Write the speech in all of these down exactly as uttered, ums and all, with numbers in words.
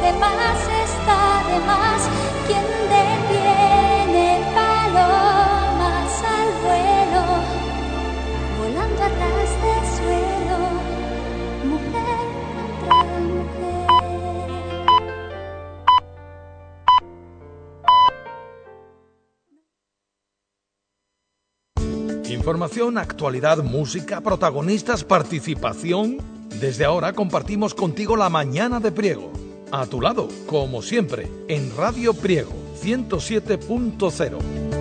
de más está de más. Quien detiene palomas al vuelo, volando a ras de suelo, mujer contra mujer. Información, actualidad, música, protagonistas, participación. Desde ahora compartimos contigo la mañana de Priego. A tu lado, como siempre, en Radio Priego, ciento siete punto cero.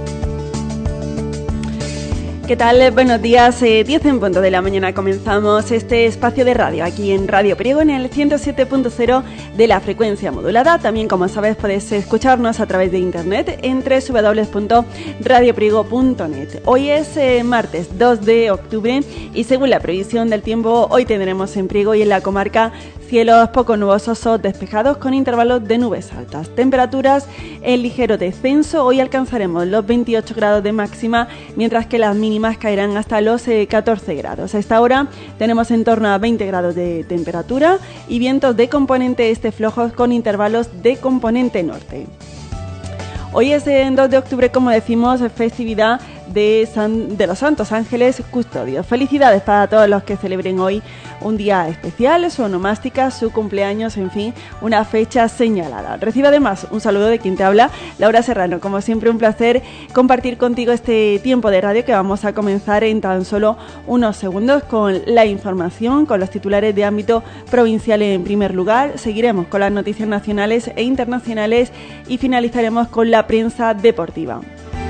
¿Qué tal? Buenos días, eh, diez en punto de la mañana comenzamos este espacio de radio aquí en Radio Priego en el ciento siete punto cero de la frecuencia modulada. También, como sabes, puedes escucharnos a través de internet en doble u doble u doble u punto radio priego punto net. Hoy es eh, martes dos de octubre y según la previsión del tiempo, hoy tendremos en Priego y en la comarca cielos poco nubosos o despejados con intervalos de nubes altas. Temperaturas en ligero descenso. Hoy alcanzaremos los veintiocho grados de máxima, mientras que las mínimas caerán hasta los eh, catorce grados. A esta hora tenemos en torno a veinte grados de temperatura y vientos de componente este flojos con intervalos de componente norte. Hoy es el dos de octubre, como decimos, festividad de, San, de los Santos Ángeles Custodios. Felicidades para todos los que celebren hoy un día especial, su onomástica, su cumpleaños, en fin, una fecha señalada. Recibe además un saludo de quien te habla, Laura Serrano. Como siempre, un placer compartir contigo este tiempo de radio que vamos a comenzar en tan solo unos segundos con la información, con los titulares de ámbito provincial en primer lugar. Seguiremos con las noticias nacionales e internacionales y finalizaremos con la prensa deportiva.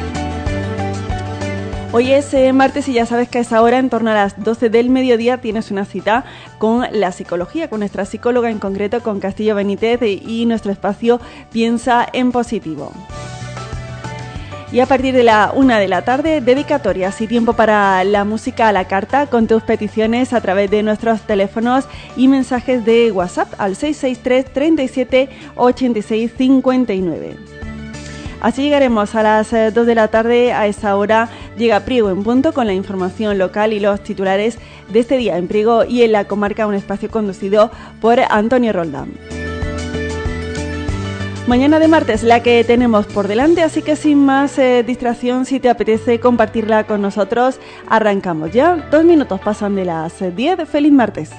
Hoy es eh, martes y ya sabes que a esa hora, en torno a las doce del mediodía, tienes una cita con la psicología, con nuestra psicóloga, en concreto con Castillo Benítez, y nuestro espacio Piensa en Positivo. Y a partir de la una de la tarde, dedicatorias y tiempo para la música a la carta con tus peticiones a través de nuestros teléfonos y mensajes de WhatsApp al seis seis tres, treinta y siete, ochenta y seis, cincuenta y nueve. Así llegaremos a las dos de la tarde. A esa hora llega Priego en punto con la información local y los titulares de este día en Priego y en la comarca, un espacio conducido por Antonio Roldán. Mañana de martes la que tenemos por delante, así que sin más eh, distracción, si te apetece compartirla con nosotros, arrancamos ya. Dos minutos pasan de las diez. ¡Feliz martes!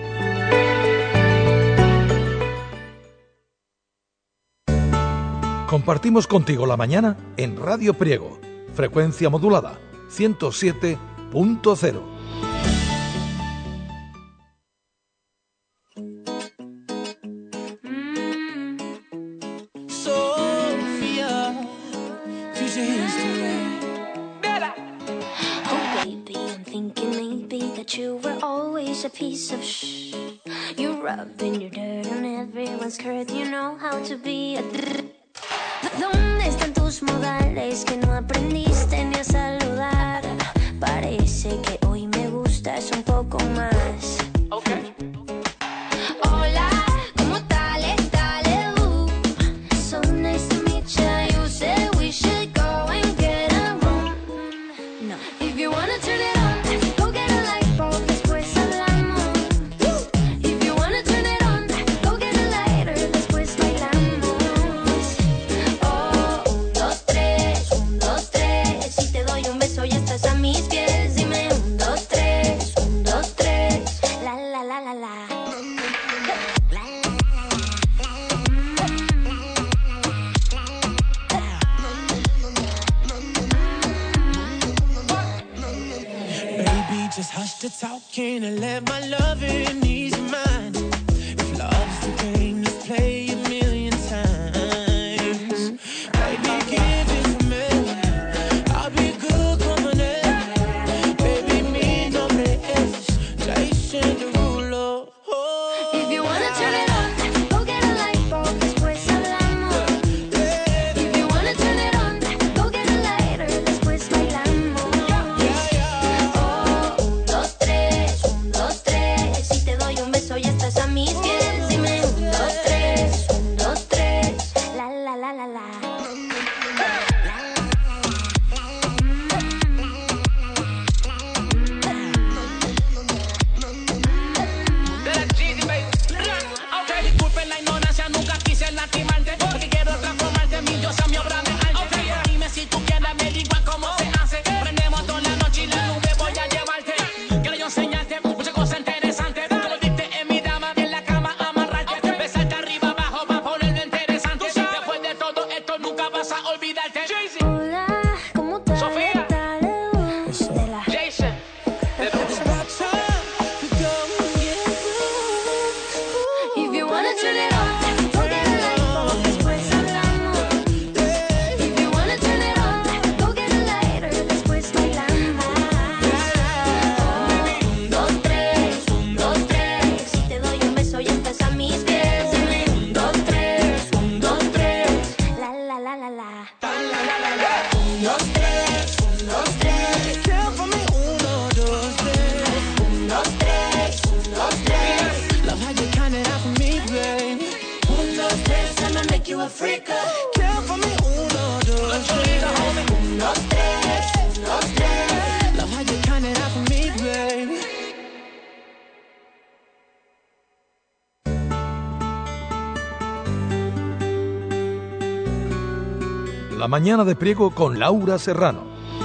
Compartimos contigo la mañana en Radio Priego, frecuencia modulada, ciento siete punto cero. ¿Dónde están tus modales que no aprendiste ni a saludar? Parece que hoy me gustas un poco más. Okay. Hola, ¿cómo tal? Dale, uh. So nice to meet ya. You said we should go and get a room. No. If you wanna turn it on, go get a light bulb, después hablamos. If you wanna turn it on, go get a lighter, después bailamos. A mis pies, dime un, dos, tres, un, dos, tres, la, la, la, la, la. Baby, just hush the talking and let my loving ease your mind. If love's the game, let's play a million times. Baby, give it to me. I'll be good company. If you wanna turn it on, go get a light bulb, después hablamos. If you wanna turn it on, go get a lighter, después bailamos. Oh, un, dos, tres, un, dos, tres. Si te doy un beso y estás a mis pies, dime un, dos, tres, un, dos, tres. La, la, la, la, la. la la la. Un, dos, tres, un, dos, tres. Count for me. Uno, dos, tres. Un, dos, tres, un, dos, tres. Love how you count it out for me, babe. Un, dos, tres, I'ma make you a freak. Count for me. Uno, dos, tres. Un, dos, tres, un, dos, tres. Love how you count it out for me, babe. La mañana de Priego con Laura Serrano.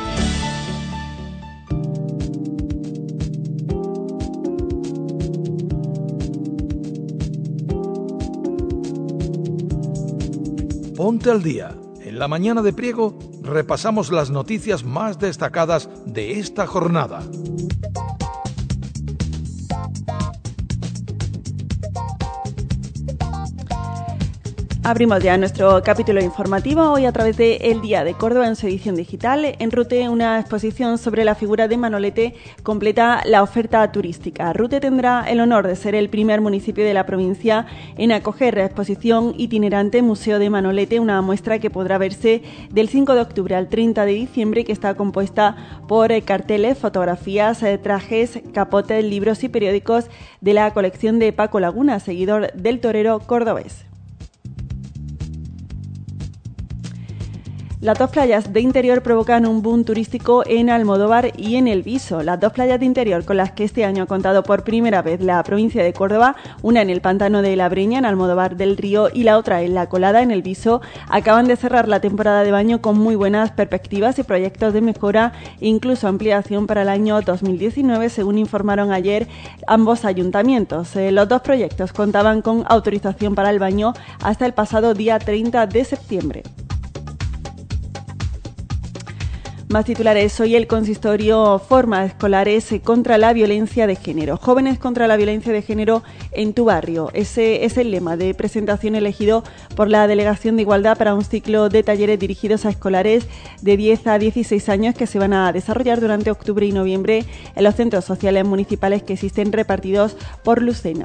Ponte al día. En la mañana de Priego repasamos las noticias más destacadas de esta jornada. Abrimos ya nuestro capítulo informativo hoy a través de El Día de Córdoba en su edición digital. En Rute, una exposición sobre la figura de Manolete completa la oferta turística. Rute tendrá el honor de ser el primer municipio de la provincia en acoger la exposición itinerante Museo de Manolete, una muestra que podrá verse del cinco de octubre al treinta de diciembre, que está compuesta por carteles, fotografías, trajes, capotes, libros y periódicos de la colección de Paco Laguna, seguidor del torero cordobés. Las dos playas de interior provocan un boom turístico en Almodóvar y en El Viso. Las dos playas de interior con las que este año ha contado por primera vez la provincia de Córdoba, una en el Pantano de la Breña, en Almodóvar del Río, y la otra en La Colada, en El Viso, acaban de cerrar la temporada de baño con muy buenas perspectivas y proyectos de mejora e incluso ampliación para el año dos mil diecinueve, según informaron ayer ambos ayuntamientos. Eh, los dos proyectos contaban con autorización para el baño hasta el pasado día treinta de septiembre. Más titulares. Hoy el consistorio forma escolares contra la violencia de género. Jóvenes contra la violencia de género en tu barrio. Ese es el lema de presentación elegido por la Delegación de Igualdad para un ciclo de talleres dirigidos a escolares de diez a dieciséis años que se van a desarrollar durante octubre y noviembre en los centros sociales municipales que existen repartidos por Lucena.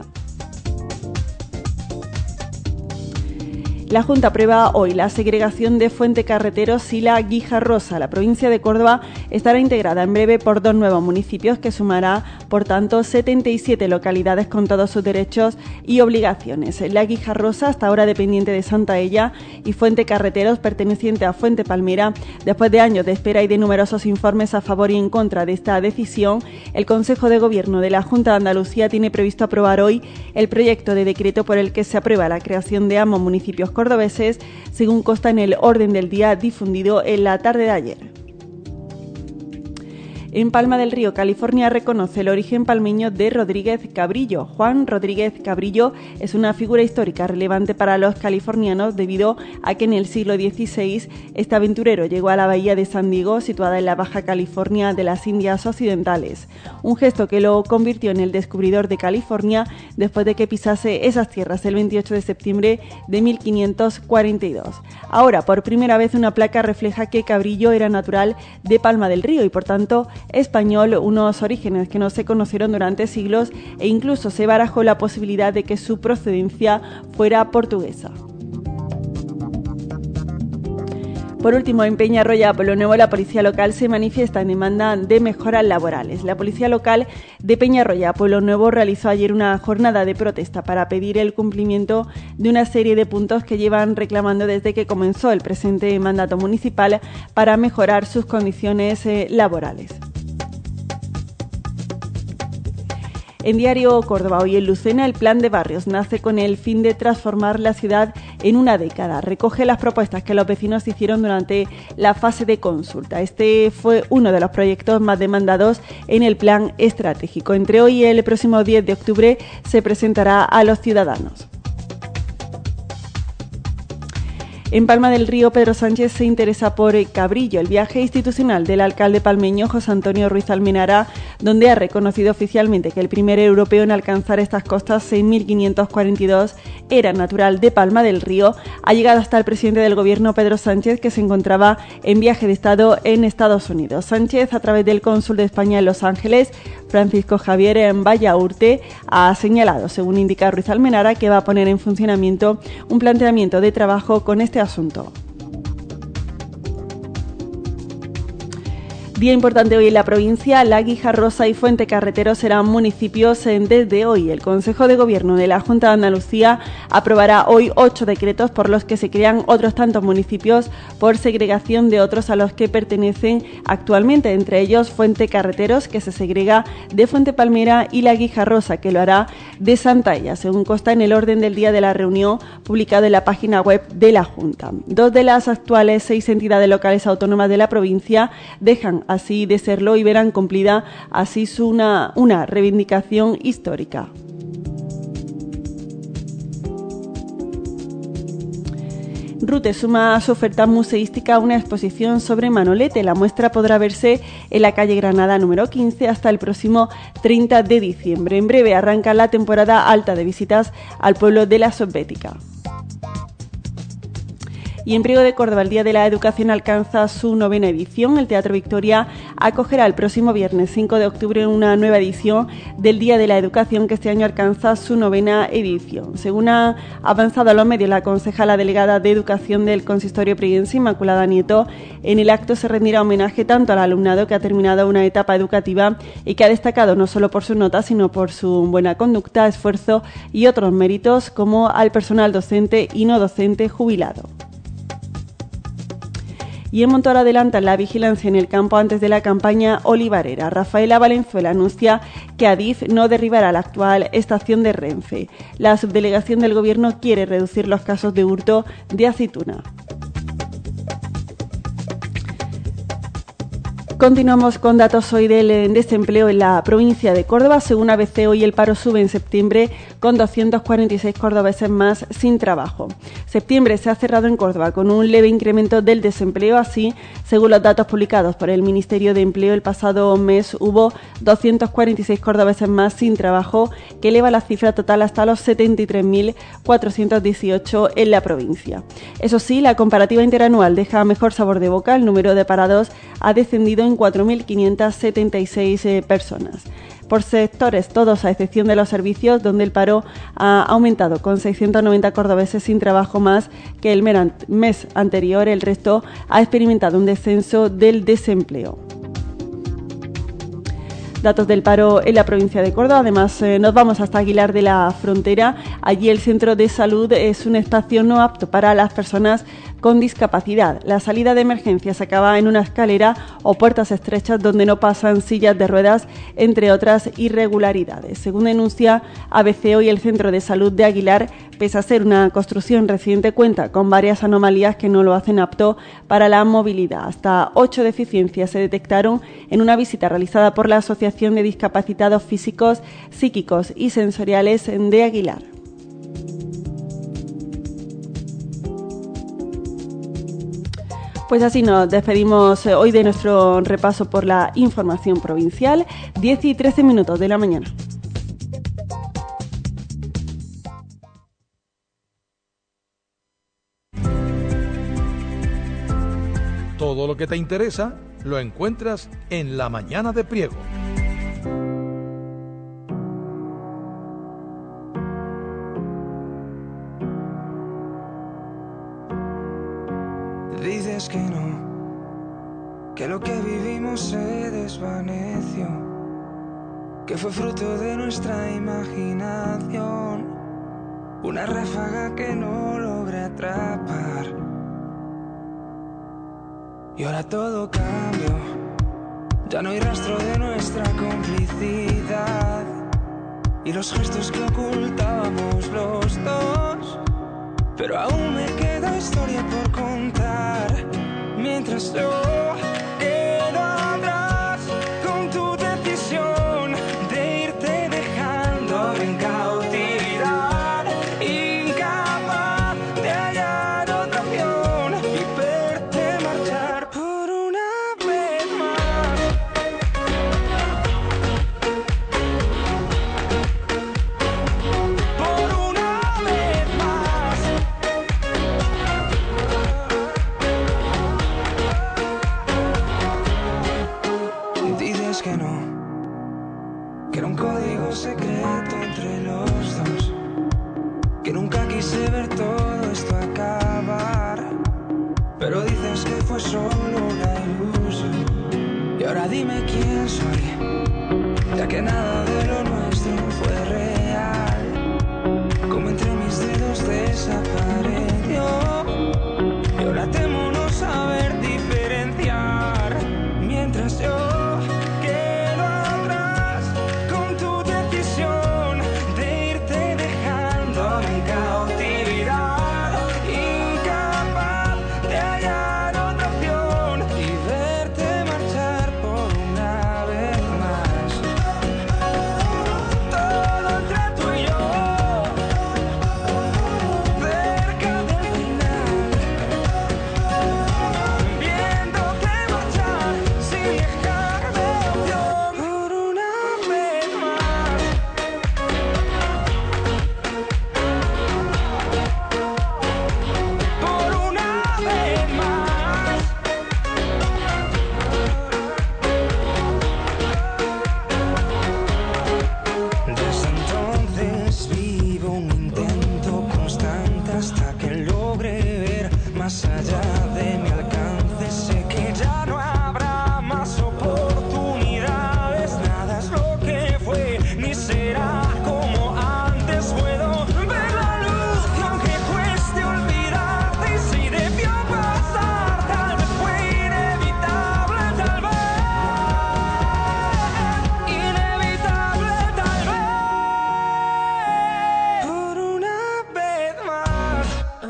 La Junta aprueba hoy la segregación de Fuentecarreteros y la Guijarrosa. La provincia de Córdoba estará integrada en breve por dos nuevos municipios que sumará, por tanto, setenta y siete localidades con todos sus derechos y obligaciones. La Guijarrosa, hasta ahora dependiente de Santaella, y Fuentecarreteros, perteneciente a Fuente Palmera. Después de años de espera y de numerosos informes a favor y en contra de esta decisión, el Consejo de Gobierno de la Junta de Andalucía tiene previsto aprobar hoy el proyecto de decreto por el que se aprueba la creación de ambos municipios cordobeses, según consta en el orden del día difundido en la tarde de ayer. En Palma del Río, California, reconoce el origen palmeño de Rodríguez Cabrillo. Juan Rodríguez Cabrillo es una figura histórica relevante para los californianos debido a que en el siglo dieciséis este aventurero llegó a la bahía de San Diego, situada en la Baja California de las Indias Occidentales. Un gesto que lo convirtió en el descubridor de California después de que pisase esas tierras el veintiocho de septiembre de mil quinientos cuarenta y dos. Ahora, por primera vez, una placa refleja que Cabrillo era natural de Palma del Río y, por tanto, español, unos orígenes que no se conocieron durante siglos, e incluso se barajó la posibilidad de que su procedencia fuera portuguesa. Por último, en Peñarroya, Pueblo Nuevo, la policía local se manifiesta en demanda de mejoras laborales. La policía local de Peñarroya, Pueblo Nuevo, realizó ayer una jornada de protesta para pedir el cumplimiento de una serie de puntos que llevan reclamando desde que comenzó el presente mandato municipal para mejorar sus condiciones eh, laborales. En Diario Córdoba, hoy en Lucena, el Plan de Barrios nace con el fin de transformar la ciudad en una década. Recoge las propuestas que los vecinos hicieron durante la fase de consulta. Este fue uno de los proyectos más demandados en el plan estratégico. Entre hoy y el próximo diez de octubre se presentará a los ciudadanos. En Palma del Río, Pedro Sánchez se interesa por Cabrillo, el viaje institucional del alcalde palmeño José Antonio Ruiz Almenara, donde ha reconocido oficialmente que el primer europeo en alcanzar estas costas en mil quinientos cuarenta y dos era natural de Palma del Río, ha llegado hasta el presidente del gobierno, Pedro Sánchez, que se encontraba en viaje de Estado en Estados Unidos. Sánchez, a través del cónsul de España en Los Ángeles, Francisco Javier en Vallaurte, ha señalado, según indica Ruiz Almenara, que va a poner en funcionamiento un planteamiento de trabajo con este asunto. Día importante hoy en la provincia, La Guijarrosa y Fuentecarretero serán municipios desde hoy. El Consejo de Gobierno de la Junta de Andalucía aprobará hoy ocho decretos por los que se crean otros tantos municipios por segregación de otros a los que pertenecen actualmente, entre ellos Fuentecarreteros, que se segrega de Fuente Palmera, y La Guijarrosa, que lo hará de Santalla, según consta en el orden del día de la reunión publicado en la página web de la Junta. Dos de las actuales seis entidades locales autónomas de la provincia dejan así de serlo y verán cumplida así su una, una reivindicación histórica. Rute suma a su oferta museística una exposición sobre Manolete. La muestra podrá verse en la calle Granada número quince hasta el próximo treinta de diciembre. En breve arranca la temporada alta de visitas al pueblo de la Sobbética. Y en Priego de Córdoba, el Día de la Educación alcanza su novena edición. El Teatro Victoria acogerá el próximo viernes cinco de octubre una nueva edición del Día de la Educación, que este año alcanza su novena edición. Según ha avanzado a los medios la concejala delegada de Educación del Consistorio prieguense, Inmaculada Nieto, en el acto se rendirá homenaje tanto al alumnado que ha terminado una etapa educativa y que ha destacado no solo por sus notas, sino por su buena conducta, esfuerzo y otros méritos, como al personal docente y no docente jubilado. Y en Montor adelantan la vigilancia en el campo antes de la campaña olivarera. Rafaela Valenzuela anuncia que Adif no derribará la actual estación de Renfe. La subdelegación del Gobierno quiere reducir los casos de hurto de aceituna. Continuamos con datos hoy del desempleo en la provincia de Córdoba. Según A B C, hoy el paro sube en septiembre con doscientos cuarenta y seis cordobeses más sin trabajo. Septiembre se ha cerrado en Córdoba con un leve incremento del desempleo. Así, según los datos publicados por el Ministerio de Empleo, el pasado mes hubo doscientos cuarenta y seis cordobeses más sin trabajo, que eleva la cifra total hasta los setenta y tres mil cuatrocientos dieciocho en la provincia. Eso sí, la comparativa interanual deja mejor sabor de boca. El número de parados ha descendido en cuatro mil quinientas setenta y seis eh, personas. Por sectores, todos a excepción de los servicios, donde el paro ha aumentado con seiscientos noventa cordobeses sin trabajo más que el mes anterior. El resto ha experimentado un descenso del desempleo. Datos del paro en la provincia de Córdoba. Además, eh, nos vamos hasta Aguilar de la Frontera. Allí el centro de salud es un espacio no apto para las personas con discapacidad. La salida de emergencia se acaba en una escalera o puertas estrechas donde no pasan sillas de ruedas, entre otras irregularidades. Según denuncia A B C, hoy el centro de salud de Aguilar, pese a ser una construcción reciente, cuenta con varias anomalías que no lo hacen apto para la movilidad. Hasta ocho deficiencias se detectaron en una visita realizada por la Asociación de Discapacitados Físicos, Psíquicos y Sensoriales de Aguilar. Pues así nos despedimos hoy de nuestro repaso por la información provincial. diez y trece minutos de la mañana. Todo lo que te interesa lo encuentras en La Mañana de Priego. Dices que no, que lo que vivimos se desvaneció, que fue fruto de nuestra imaginación, una ráfaga que no logré atrapar. Y ahora todo cambió, ya no hay rastro de nuestra complicidad y los gestos que ocultábamos los dos. Pero aún me queda historia por contar, mientras yo quedo atrás con tu decisión de irte dejando en cautividad, incapaz de hallar otra opción y verte marchar por una vez más. Por una vez más. Dices que no, que era un código secreto entre los dos, que nunca quise ver todo esto acabar, pero dices que fue solo una ilusión. Y Y ahora dime quién soy, ya que nada de lo nuestro fue real. Como entre mis dedos desapareció, y ahora temo no saber diferenciar. Mientras yo quedo atrás con tu decisión de irte dejando en cautividad, incapaz de hallar otra opción y verte marchar por una vez más. Todo entre tú y yo, cerca del final, viéndote marchar sin dejarme opción por una vez más. Por una vez más. Desde entonces vivo un intento constante hasta que logre ver más allá de mi alcance. Sé que ya no habrá más oportunidades, nada es lo que fue ni será como antes. Puedo ver la luz y aunque cueste olvidarte, y si debió pasar, tal vez fue inevitable, tal vez inevitable, tal vez por una vez más.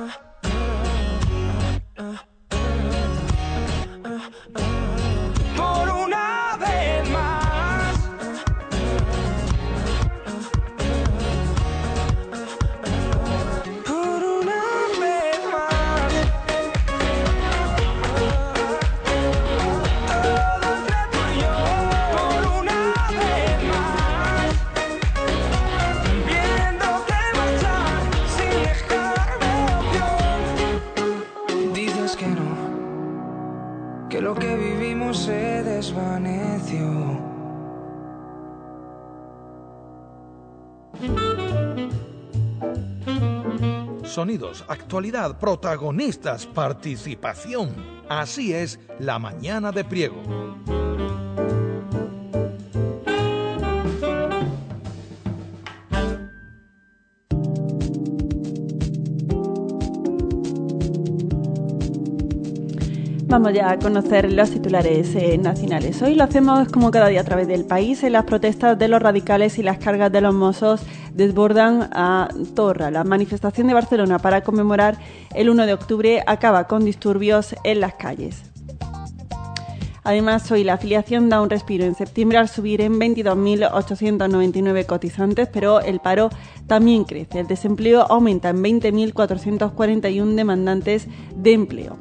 Por una vez más. Por una vez más. Todo entre tú y yo. Por una vez más. Viéndote marchar sin dejarme opción. Dices que no, que lo que vivimos se desvaneció. Sonidos, actualidad, protagonistas, participación. Así es la mañana de Priego. Vamos ya a conocer los titulares eh, nacionales. Hoy lo hacemos como cada día a través del país. En las protestas de los radicales y las cargas de los Mossos desbordan a Torra. La manifestación de Barcelona para conmemorar el uno de octubre acaba con disturbios en las calles. Además, hoy la afiliación da un respiro en septiembre al subir en veintidós mil ochocientos noventa y nueve cotizantes, pero el paro también crece. El desempleo aumenta en veinte mil cuatrocientos cuarenta y uno demandantes de empleo.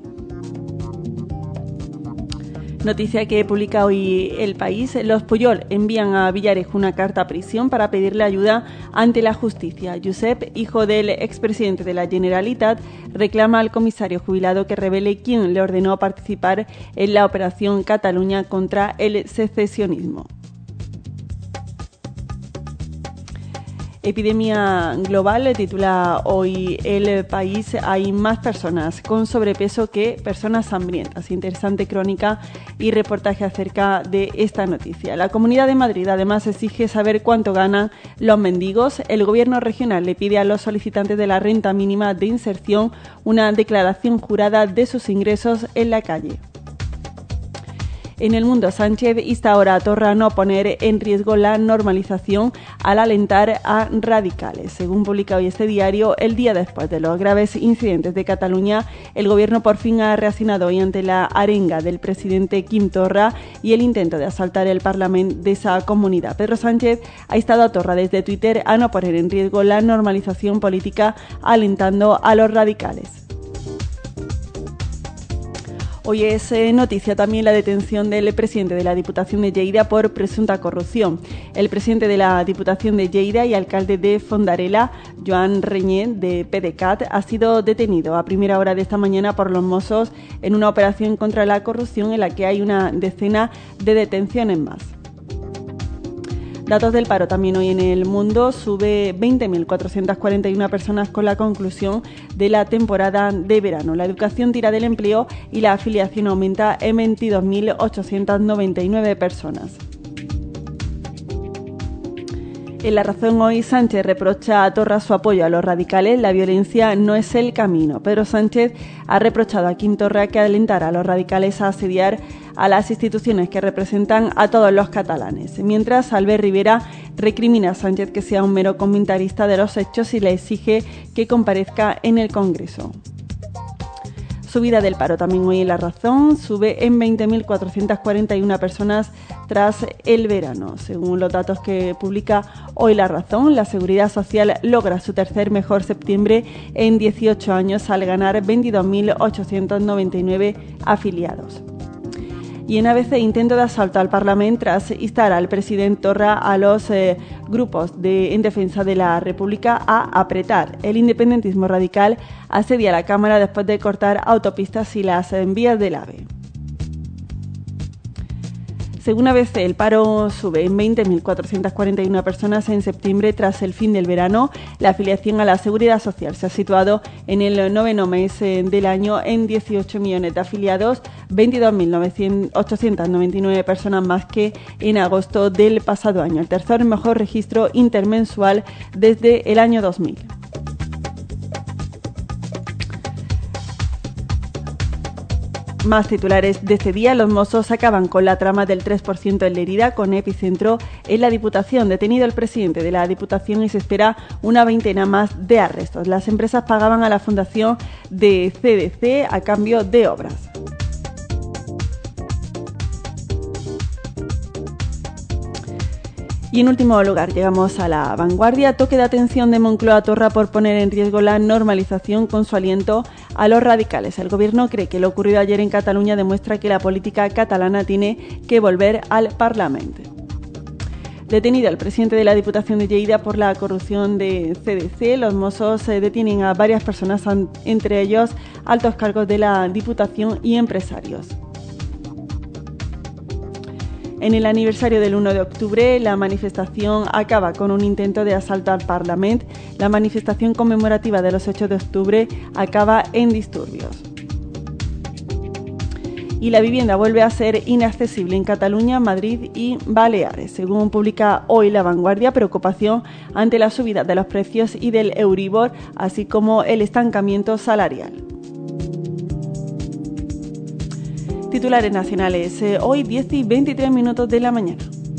Noticia que publica hoy El País. Los Puyol envían a Villarejo una carta a prisión para pedirle ayuda ante la justicia. Josep, hijo del expresidente de la Generalitat, reclama al comisario jubilado que revele quién le ordenó participar en la operación Cataluña contra el secesionismo. Epidemia global, titula hoy El País. Hay más personas con sobrepeso que personas hambrientas. Interesante crónica y reportaje acerca de esta noticia. La Comunidad de Madrid además exige saber cuánto ganan los mendigos. El Gobierno regional le pide a los solicitantes de la renta mínima de inserción una declaración jurada de sus ingresos en la calle. En El Mundo, Sánchez insta ahora a Torra a no poner en riesgo la normalización al alentar a radicales. Según publica hoy este diario, el día después de los graves incidentes de Cataluña, el Gobierno por fin ha reaccionado hoy ante la arenga del presidente Quim Torra y el intento de asaltar el Parlamento de esa comunidad. Pedro Sánchez ha instado a Torra desde Twitter a no poner en riesgo la normalización política alentando a los radicales. Hoy es eh, noticia también la detención del presidente de la Diputación de Lleida por presunta corrupción. El presidente de la Diputación de Lleida y alcalde de Fondarella, Joan Reñé, de PDeCAT, ha sido detenido a primera hora de esta mañana por los Mossos en una operación contra la corrupción en la que hay una decena de detenciones más. Datos del paro también hoy en el mundo. Sube veinte mil cuatrocientas cuarenta y una personas con la conclusión de la temporada de verano. La educación tira del empleo y la afiliación aumenta en veintidós mil ochocientas noventa y nueve personas. En La Razón hoy, Sánchez reprocha a Torra su apoyo a los radicales. La violencia no es el camino. Pedro Sánchez ha reprochado a Quim Torra que alentara a los radicales a asediar a las instituciones que representan a todos los catalanes. Mientras, Albert Rivera recrimina a Sánchez que sea un mero comentarista de los hechos y le exige que comparezca en el Congreso. Subida del paro también hoy en La Razón, sube en veinte mil cuatrocientas cuarenta y una personas tras el verano. Según los datos que publica hoy La Razón, la Seguridad Social logra su tercer mejor septiembre en dieciocho años al ganar veintidós mil ochocientos noventa y nueve afiliados. Y en A B C, intento de asalto al Parlamento tras instar al presidente Torra a los eh, grupos de, en defensa de la República a apretar. El independentismo radical asedia a la Cámara después de cortar autopistas y las vías del AVE. Según A B C, el paro sube en veinte mil cuatrocientas cuarenta y una personas en septiembre tras el fin del verano. La afiliación a la Seguridad Social se ha situado en el noveno mes del año en dieciocho millones de afiliados, veintidós mil ochocientas noventa y nueve personas más que en agosto del pasado año, el tercer mejor registro intermensual desde el año dos mil. Más titulares de este día. Los Mossos acaban con la trama del tres por ciento en Lerida, con epicentro en la Diputación. Detenido el presidente de la Diputación y se espera una veintena más de arrestos. Las empresas pagaban a la Fundación de C D C a cambio de obras. Y en último lugar, llegamos a La Vanguardia. Toque de atención de Moncloa a Torra por poner en riesgo la normalización con su aliento a los radicales. El Gobierno cree que lo ocurrido ayer en Cataluña demuestra que la política catalana tiene que volver al Parlamento. Detenido el presidente de la Diputación de Lleida por la corrupción de C D C, los Mossos eh, detienen a varias personas, entre ellos altos cargos de la Diputación y empresarios. En el aniversario del uno de octubre, la manifestación acaba con un intento de asalto al Parlamento. La manifestación conmemorativa de los ocho de octubre acaba en disturbios. Y la vivienda vuelve a ser inaccesible en Cataluña, Madrid y Baleares. Según publica hoy La Vanguardia, preocupación ante la subida de los precios y del Euribor, así como el estancamiento salarial. Titulares nacionales, eh, hoy diez y veintitrés minutos de la mañana.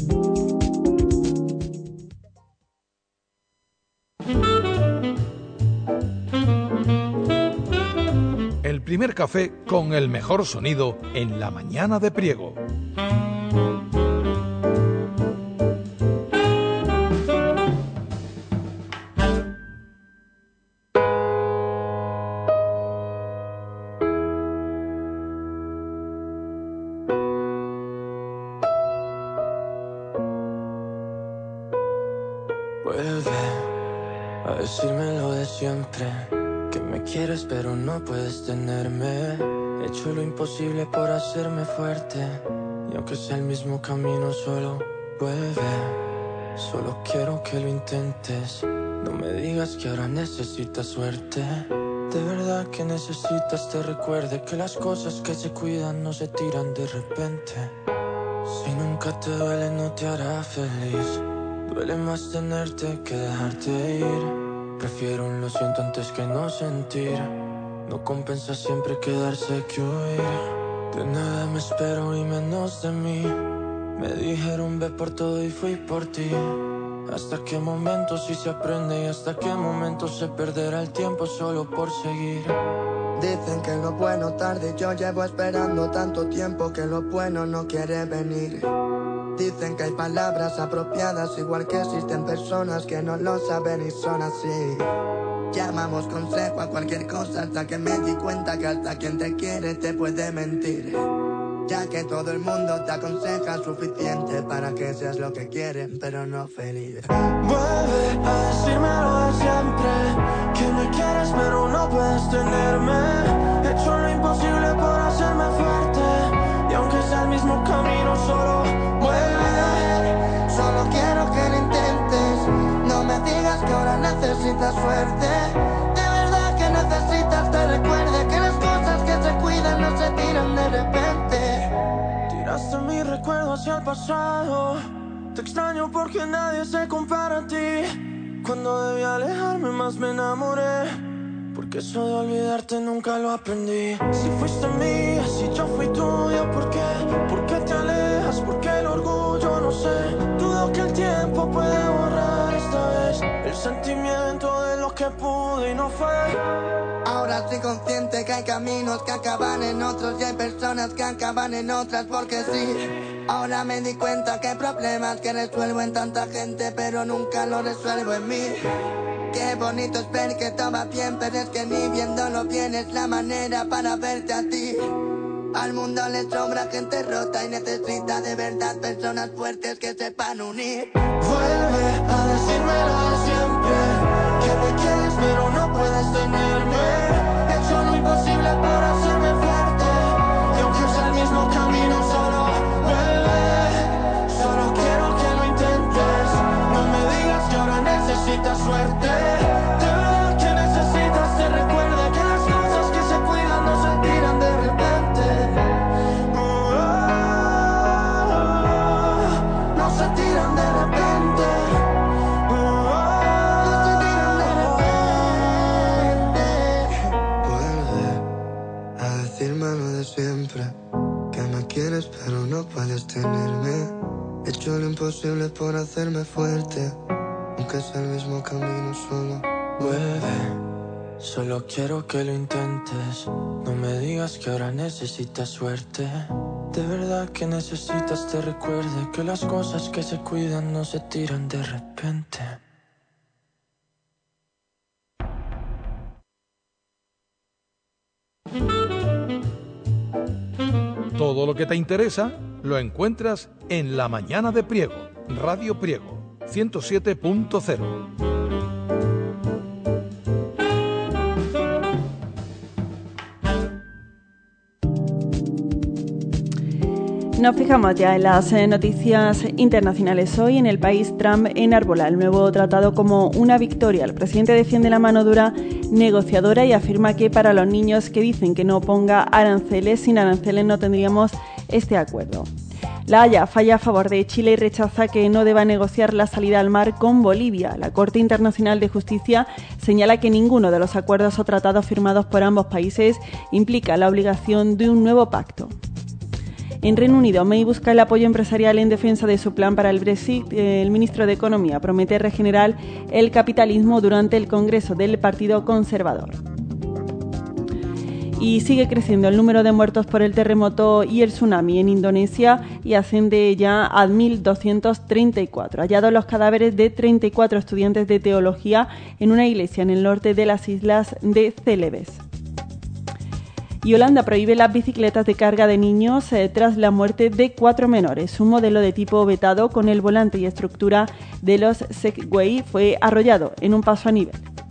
El primer café con el mejor sonido en la mañana de Priego. Vuelve a decirme lo de siempre, que me quieres pero no puedes tenerme. He hecho lo imposible por hacerme fuerte, y aunque sea el mismo camino solo vuelve. Solo quiero que lo intentes, no me digas que ahora necesitas suerte. De verdad que necesitas te recuerde que las cosas que se cuidan no se tiran de repente. Si nunca te duele no te hará feliz. Duele más tenerte que dejarte ir. Prefiero un lo siento antes que no sentir. No compensa siempre quedarse que huir. De nada me espero y menos de mí. Me dijeron ve por todo y fui por ti. Hasta qué momento sí se aprende y hasta qué momento se perderá el tiempo solo por seguir. Dicen que lo bueno tarde, yo llevo esperando tanto tiempo que lo bueno no quiere venir. Dicen que hay palabras apropiadas, igual que existen personas que no lo saben y son así. Llamamos consejo a cualquier cosa hasta que me di cuenta que hasta quien te quiere te puede mentir. Ya que todo el mundo te aconseja suficiente para que seas lo que quieren, pero no feliz. Vuelve a decírmelo de siempre, que me quieres pero no puedes tenerme. He hecho lo imposible por hacerme fuerte, y aunque sea el mismo camino solo vuelve. Solo quiero que necesitas suerte. De verdad que necesitas te recuerde que las cosas que se cuidan no se tiran de repente. Tiraste mi recuerdo hacia el pasado. Te extraño porque nadie se compara a ti. Cuando debí alejarme más me enamoré, porque eso de olvidarte nunca lo aprendí. Si fuiste mía, si yo fui tuya, ¿por qué? ¿Por qué te alejas? ¿Por qué el orgullo? No sé. Dudo que el tiempo puede borrar esta vez el sentimiento de lo que pude y no fue. Ahora estoy consciente que hay caminos que acaban en otros y hay personas que acaban en otras porque sí. Ahora me di cuenta que hay problemas que resuelvo en tanta gente pero nunca lo resuelvo en mí. Qué bonito es ver que todo va bien, pero es que ni viéndolo bien es la manera para verte a ti. Al mundo le sobra gente rota y necesita de verdad personas fuertes que sepan unir. Vuelve a decírmelo de siempre, que me quieres pero no puedes tenerme. He hecho lo imposible por hacerme fuerte, y aunque es el mismo camino solo vuelve. Solo quiero que lo intentes, no me digas que ahora necesitas suerte. De verdad que necesitas te recuerde que las cosas que se cuidan no se tiran de repente. Oh, oh, oh, no se tiran de repente. Oh, oh, no se tiran de repente. Vuelve a decírmelo de siempre, que me quieres pero no puedes tenerme. He hecho lo imposible por hacerme fuerte, aunque es el mismo camino solo. Vuelve, solo quiero que lo intentes. No me digas que ahora necesitas suerte. De verdad que necesitas te recuerde que las cosas que se cuidan no se tiran de repente. Todo lo que te interesa lo encuentras en La Mañana de Priego, Radio Priego, ciento siete punto cero. Nos fijamos ya en las eh, noticias internacionales. Hoy en el país, Trump enarbola el nuevo tratado como una victoria. El presidente defiende la mano dura negociadora y afirma que para los niños que dicen que no ponga aranceles, sin aranceles no tendríamos este acuerdo. La Haya falla a favor de Chile y rechaza que no deba negociar la salida al mar con Bolivia. La Corte Internacional de Justicia señala que ninguno de los acuerdos o tratados firmados por ambos países implica la obligación de un nuevo pacto. En Reino Unido, May busca el apoyo empresarial en defensa de su plan para el Brexit. El ministro de Economía promete regenerar el capitalismo durante el Congreso del Partido Conservador. Y sigue creciendo el número de muertos por el terremoto y el tsunami en Indonesia y asciende ya a mil doscientos treinta y cuatro. Hallados los cadáveres de treinta y cuatro estudiantes de teología en una iglesia en el norte de las islas de Celebes. Y Holanda prohíbe las bicicletas de carga de niños eh, tras la muerte de cuatro menores. Un modelo de tipo vetado con el volante y estructura de los Segway fue arrollado en un paso a nivel.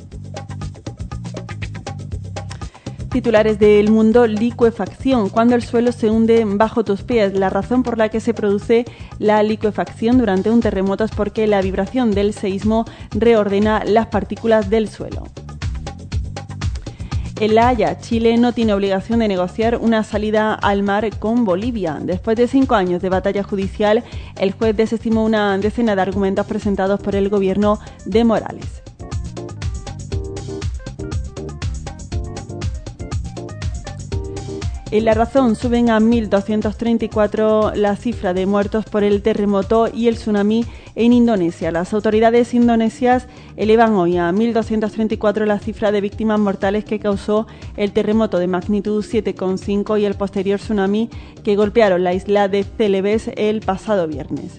Titulares del Mundo: licuefacción, cuando el suelo se hunde bajo tus pies. La razón por la que se produce la licuefacción durante un terremoto es porque la vibración del seísmo reordena las partículas del suelo. En La Haya, Chile no tiene obligación de negociar una salida al mar con Bolivia. Después de cinco años de batalla judicial, el juez desestimó una decena de argumentos presentados por el gobierno de Morales. En La Razón suben a mil doscientos treinta y cuatro la cifra de muertos por el terremoto y el tsunami en Indonesia. Las autoridades indonesias elevan hoy a mil doscientos treinta y cuatro la cifra de víctimas mortales que causó el terremoto de magnitud siete coma cinco y el posterior tsunami que golpearon la isla de Celebes el pasado viernes.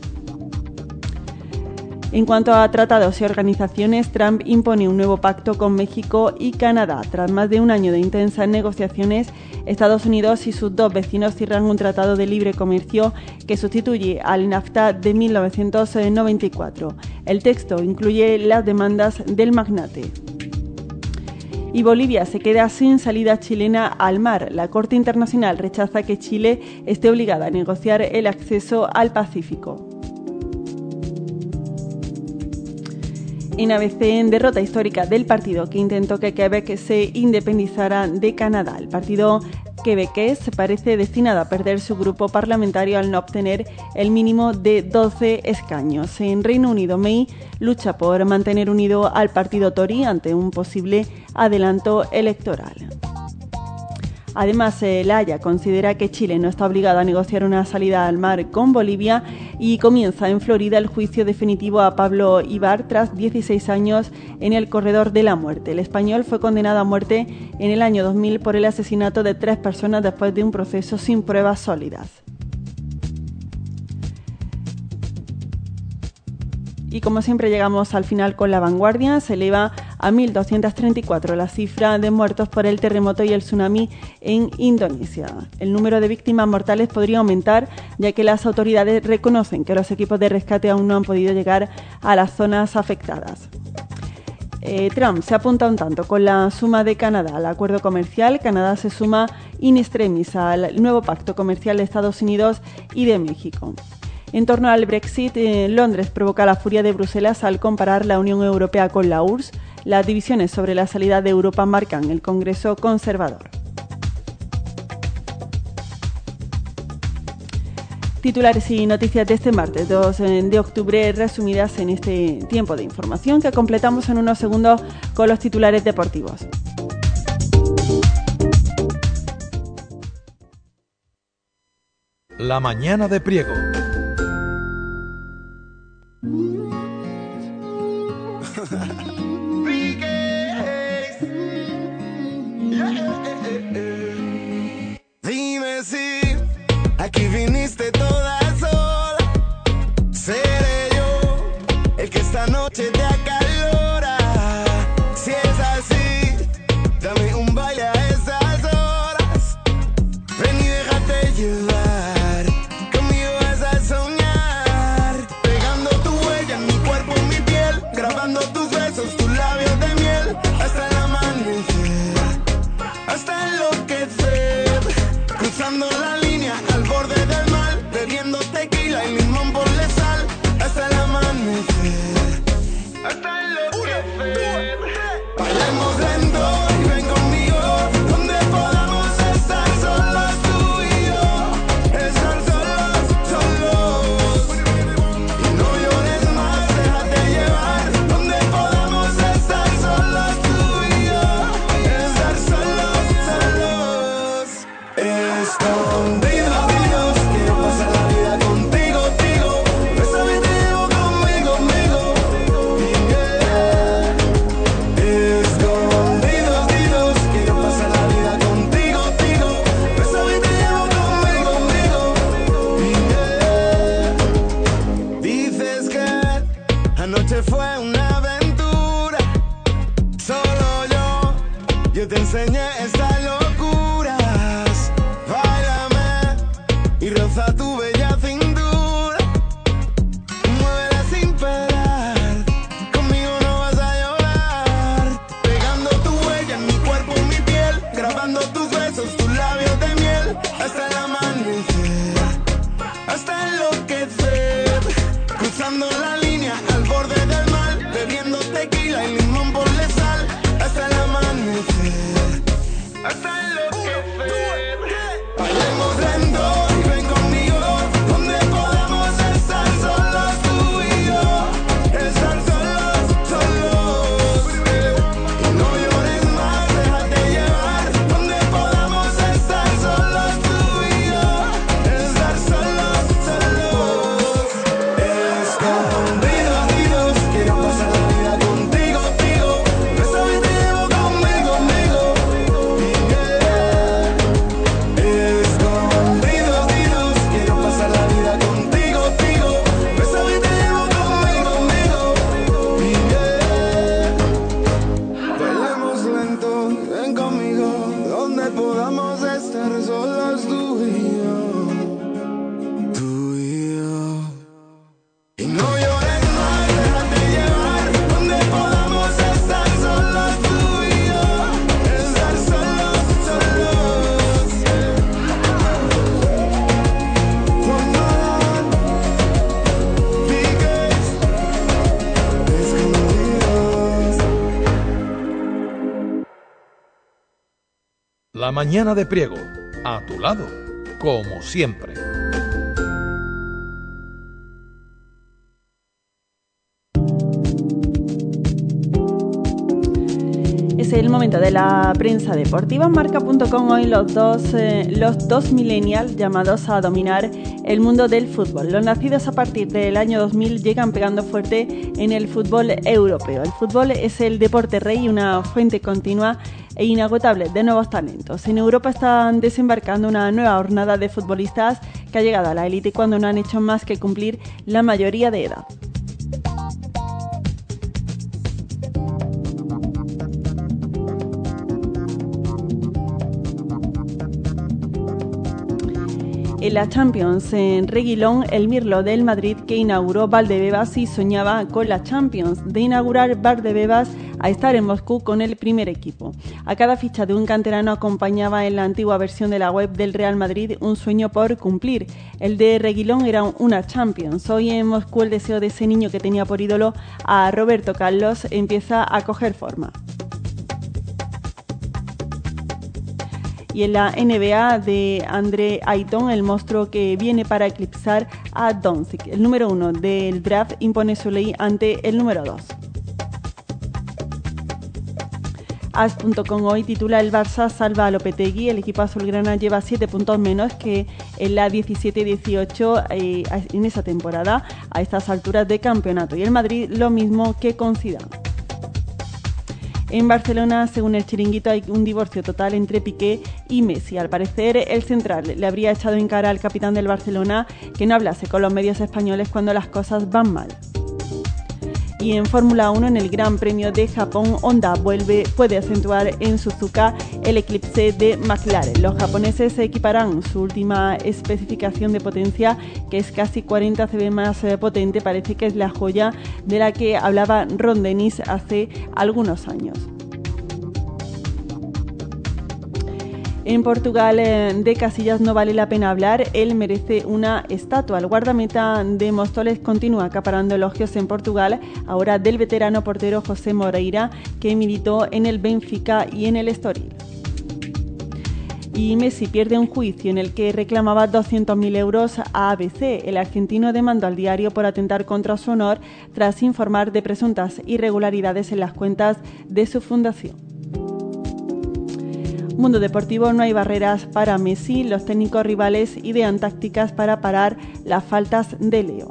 En cuanto a tratados y organizaciones, Trump impone un nuevo pacto con México y Canadá. Tras más de un año de intensas negociaciones, Estados Unidos y sus dos vecinos cierran un tratado de libre comercio que sustituye al NAFTA de mil novecientos noventa y cuatro. El texto incluye las demandas del magnate. Y Bolivia se queda sin salida chilena al mar. La Corte Internacional rechaza que Chile esté obligada a negociar el acceso al Pacífico. En A B C, en derrota histórica del partido que intentó que Quebec se independizara de Canadá. El partido quebequés parece destinado a perder su grupo parlamentario al no obtener el mínimo de doce escaños. En Reino Unido, May lucha por mantener unido al partido Tory ante un posible adelanto electoral. Además, eh, La Haya considera que Chile no está obligado a negociar una salida al mar con Bolivia y comienza en Florida el juicio definitivo a Pablo Ibar tras dieciséis años en el corredor de la muerte. El español fue condenado a muerte en el año dos mil por el asesinato de tres personas después de un proceso sin pruebas sólidas. Y como siempre llegamos al final con La Vanguardia. Se eleva a mil doscientos treinta y cuatro la cifra de muertos por el terremoto y el tsunami en Indonesia. El número de víctimas mortales podría aumentar, ya que las autoridades reconocen que los equipos de rescate aún no han podido llegar a las zonas afectadas. Eh, Trump se apunta un tanto con la suma de Canadá al acuerdo comercial. Canadá se suma in extremis al nuevo pacto comercial de Estados Unidos y de México. En torno al Brexit, eh, Londres provoca la furia de Bruselas al comparar la Unión Europea con la U R S S. Las divisiones sobre la salida de Europa marcan el Congreso conservador. Titulares y noticias de este martes dos de octubre resumidas en este tiempo de información que completamos en unos segundos con los titulares deportivos. La mañana de Priego. Dime si aquí viniste toda sola. Seré yo el que esta noche te acalora. Si es así, dame un baile a esas horas. Ven y déjate llevar. Conmigo vas a soñar. Pegando tu huella en mi cuerpo, en mi piel. Grabando tus besos, tus labios de miel. Hasta el amanecer, hasta enloquecer. Cruzando la línea al borde del mar. Bebiendo tequila y limón por la sal. Hasta el amanecer, hasta enloquecer. Bailemos lento y ven conmigo, donde podamos estar solos tú y yo. Estar solos, solos. Y no llores más, déjate llevar. Donde podamos estar solos tú y yo. Estar solos, solos. Escondidos, Dios, quiero pasar la vida contigo, contigo. Bésame, te llevo conmigo, conmigo. Yeah. Escondidos, Dios, quiero pasar la vida contigo, contigo. Bésame, te llevo conmigo, conmigo. Yeah. Dices que anoche fue una aventura. Solo yo, yo te enseñé esta locuras. Báilame, La mañana de Priego, a tu lado, como siempre. Es el momento de la prensa deportiva. En marca punto com hoy los dos, eh, los dos millennials llamados a dominar el mundo del fútbol. Los nacidos a partir del año dos mil llegan pegando fuerte en el fútbol europeo. El fútbol es el deporte rey y una fuente continua e inagotable de nuevos talentos. En Europa están desembarcando una nueva hornada de futbolistas que ha llegado a la élite cuando no han hecho más que cumplir la mayoría de edad. En la Champions, en Reguilón, el Mirlo del Madrid que inauguró Valdebebas y soñaba con la Champions, de inaugurar Valdebebas a estar en Moscú con el primer equipo. A cada ficha de un canterano acompañaba en la antigua versión de la web del Real Madrid un sueño por cumplir. El de Reguilón era una Champions. Hoy en Moscú el deseo de ese niño que tenía por ídolo a Roberto Carlos empieza a coger forma. Y en la N B A de Andre Ayton, el monstruo que viene para eclipsar a Doncic. El número uno del draft impone su ley ante el número dos. As punto com hoy titula: el Barça salva a Lopetegui. El equipo azulgrana lleva siete puntos menos que en la diecisiete dieciocho eh, en esa temporada a estas alturas de campeonato. Y el Madrid lo mismo que con Zidane. En Barcelona, según el Chiringuito, hay un divorcio total entre Piqué y Messi. Al parecer, el central le habría echado en cara al capitán del Barcelona que no hablase con los medios españoles cuando las cosas van mal. Y en Fórmula uno, en el Gran Premio de Japón, Honda vuelve, puede acentuar en Suzuka el eclipse de McLaren. Los japoneses equiparán su última especificación de potencia, que es casi cuarenta decibelios más potente. Parece que es la joya de la que hablaba Ron Dennis hace algunos años. En Portugal, de Casillas no vale la pena hablar, él merece una estatua. El guardameta de Móstoles continúa acaparando elogios en Portugal, ahora del veterano portero José Moreira, que militó en el Benfica y en el Estoril. Y Messi pierde un juicio en el que reclamaba doscientos mil euros a A B C. El argentino demandó al diario por atentar contra su honor tras informar de presuntas irregularidades en las cuentas de su fundación. Mundo deportivo: no hay barreras para Messi. Los técnicos rivales idean tácticas para parar las faltas de Leo.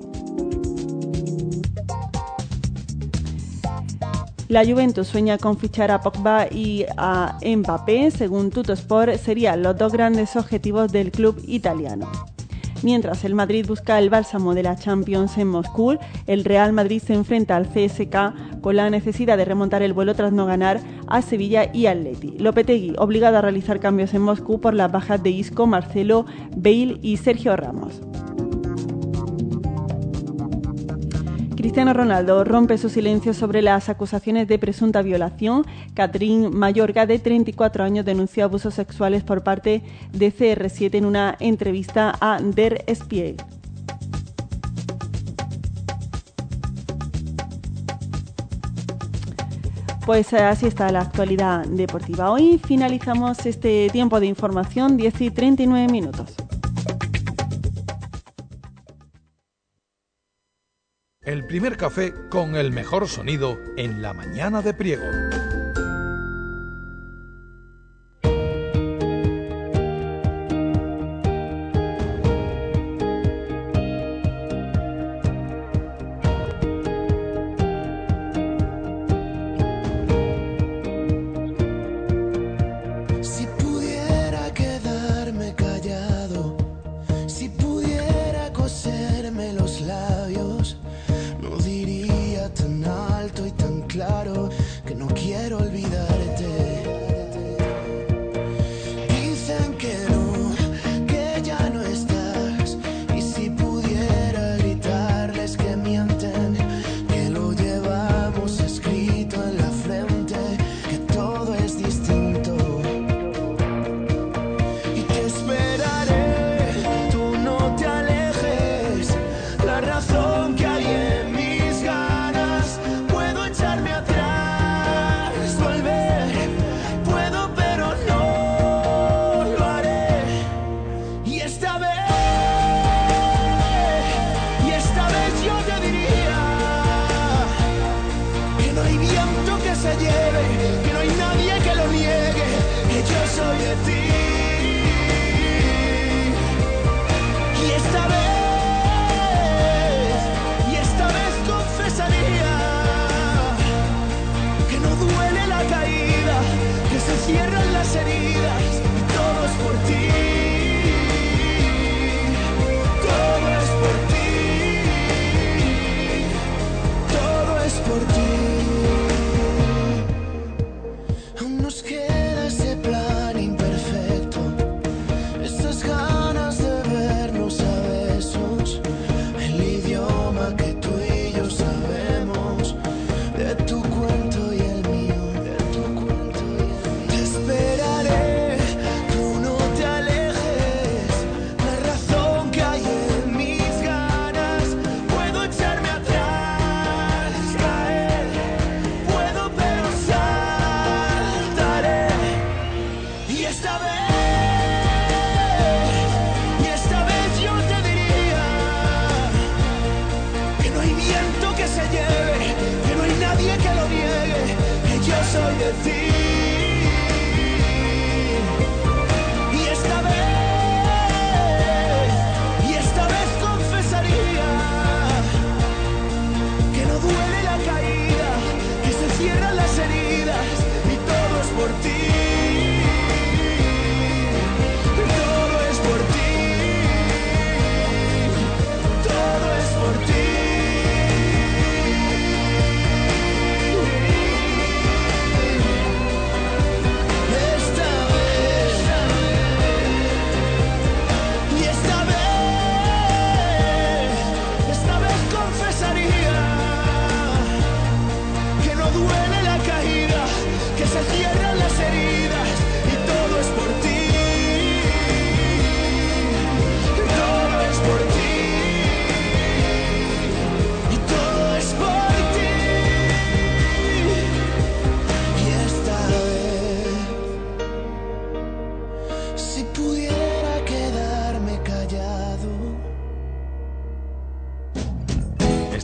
La Juventus sueña con fichar a Pogba y a Mbappé. Según Tuttosport, serían los dos grandes objetivos del club italiano. Mientras el Madrid busca el bálsamo de la Champions en Moscú, el Real Madrid se enfrenta al C S K con la necesidad de remontar el vuelo tras no ganar a Sevilla y Atleti. Lopetegui obligado a realizar cambios en Moscú por las bajas de Isco, Marcelo, Bale y Sergio Ramos. Cristiano Ronaldo rompe su silencio sobre las acusaciones de presunta violación. Catherine Mayorga, de treinta y cuatro años, denunció abusos sexuales por parte de C R siete en una entrevista a Der Spiegel. Pues así está la actualidad deportiva. Hoy finalizamos este tiempo de información, diez y treinta y nueve minutos. El primer café con el mejor sonido en la mañana de Priego. Si pudiera quedarme callado, si pudiera coserme los labios, no diría tan alto y tan claro que no quiero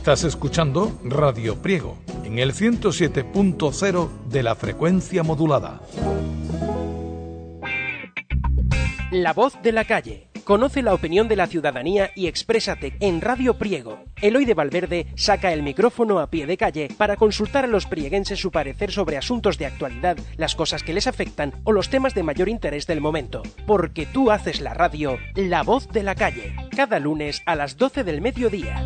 Estás escuchando Radio Priego en el ciento siete punto cero de la frecuencia modulada. La voz de la calle. Conoce la opinión de la ciudadanía y exprésate en Radio Priego. Eloy de Valverde saca el micrófono a pie de calle para consultar a los prieguenses su parecer sobre asuntos de actualidad, las cosas que les afectan o los temas de mayor interés del momento. Porque tú haces la radio, La voz de la calle. Cada lunes a las doce del mediodía.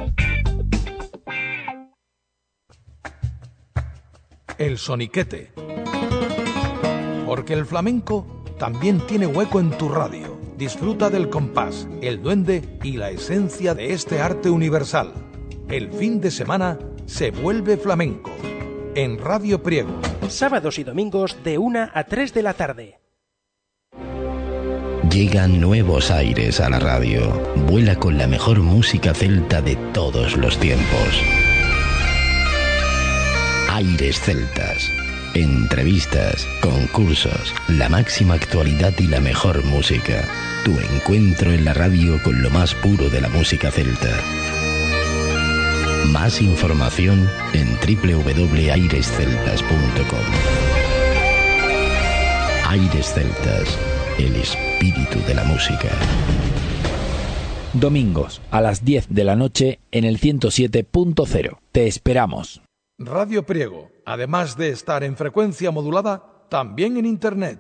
El soniquete. Porque el flamenco también tiene hueco en tu radio. Disfruta del compás, el duende y la esencia de este arte universal. El fin de semana se vuelve flamenco. En Radio Priego. Sábados y domingos de una a tres de la tarde. Llegan nuevos aires a la radio. Vuela con la mejor música celta de todos los tiempos. Aires celtas. Entrevistas, concursos, la máxima actualidad y la mejor música. Tu encuentro en la radio con lo más puro de la música celta. Más información en doble u doble u doble u punto aires celtas punto com. Aires Celtas, el espíritu de la música. Domingos a las diez de la noche en el ciento siete punto cero. Te esperamos. Radio Priego, además de estar en frecuencia modulada, también en Internet.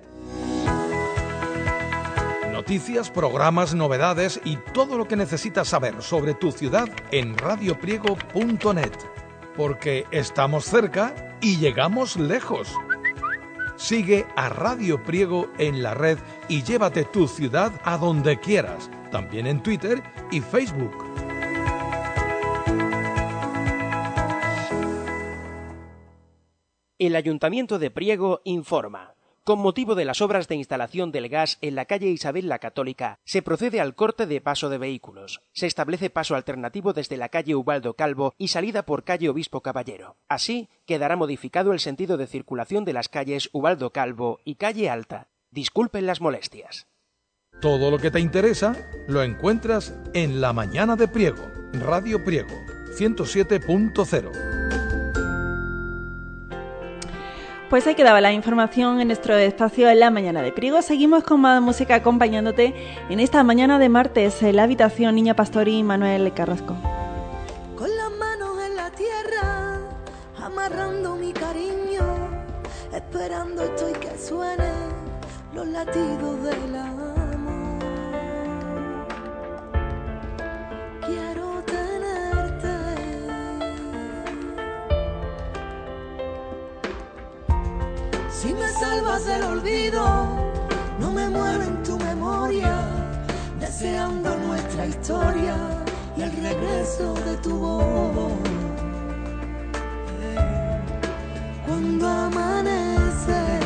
Noticias, programas, novedades y todo lo que necesitas saber sobre tu ciudad en radio priego punto net. Porque estamos cerca y llegamos lejos. Sigue a Radio Priego en la red y llévate tu ciudad a donde quieras, también en Twitter y Facebook. El Ayuntamiento de Priego informa. Con motivo de las obras de instalación del gas en la calle Isabel la Católica, se procede al corte de paso de vehículos. Se establece paso alternativo desde la calle Ubaldo Calvo y salida por calle Obispo Caballero. Así, quedará modificado el sentido de circulación de las calles Ubaldo Calvo y calle Alta. Disculpen las molestias. Todo lo que te interesa lo encuentras en La Mañana de Priego, Radio Priego, ciento siete punto cero. Pues ahí quedaba la información en nuestro espacio en La Mañana de Priego. Seguimos con más música acompañándote en esta mañana de martes en la habitación Niña Pastori y Manuel Carrasco. Con las manos en la tierra, amarrando mi cariño, esperando estoy que suenen los latidos del amor. Quiero tenerte. Si me salvas del olvido, no me muero en tu memoria, deseando nuestra historia y el regreso de tu voz. Cuando amanece,